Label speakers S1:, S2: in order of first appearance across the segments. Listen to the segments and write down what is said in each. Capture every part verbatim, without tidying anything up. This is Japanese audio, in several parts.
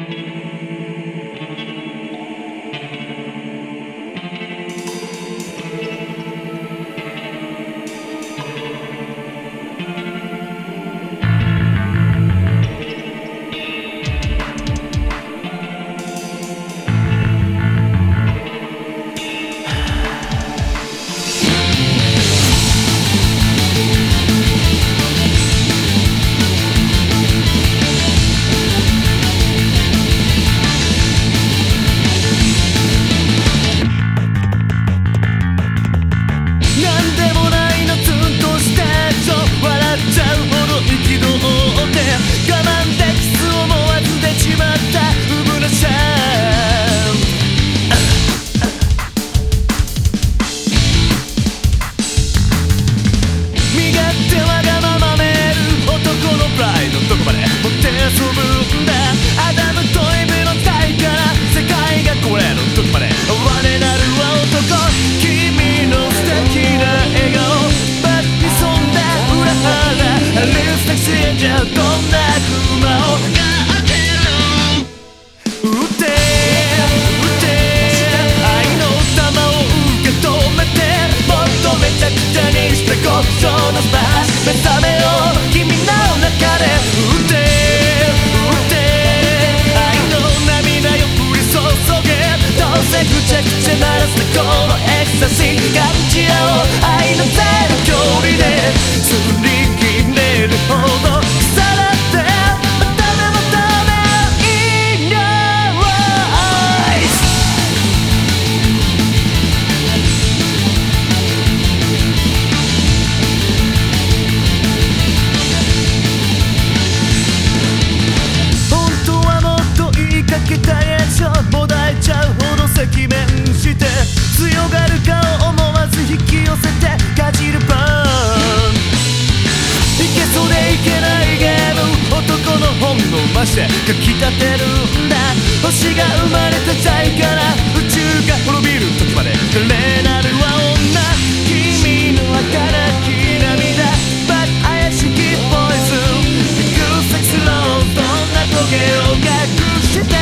S1: 目覚めよう君の中で打って打って愛の涙よ降り注げどうせぐちゃぐちゃならすこのエクサシー感じ合おう愛のゼロ距離ですり切れるほど腐らってまた目また目 In your eyesもだえちゃうほど赤面して強がる顔思わず引き寄せてかじるバーンいけそうでいけないゲーム男の本能ましてかきたてるんだ星が生まれた際から宇宙が滅びる時まで華麗なるは女君の儚き涙バカ怪しきボイスグーセクスローどんなトゲを隠してる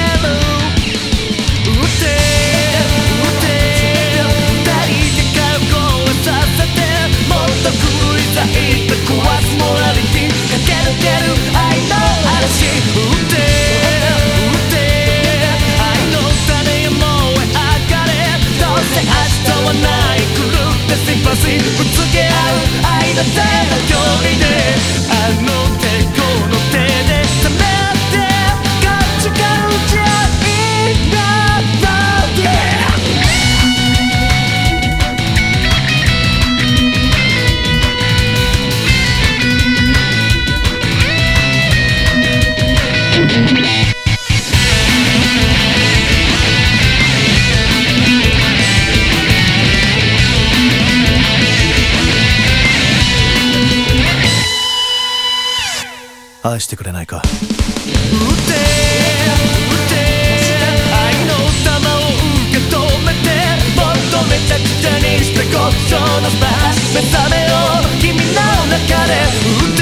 S1: ぶつけ合う愛の手の距離であの手この手で冷めてこっちから打ち合いなバディ愛してくれないか打って打って愛の玉を受け止めてもっとめちゃくちゃにしてこっちのスパ目覚めよう君の中で打って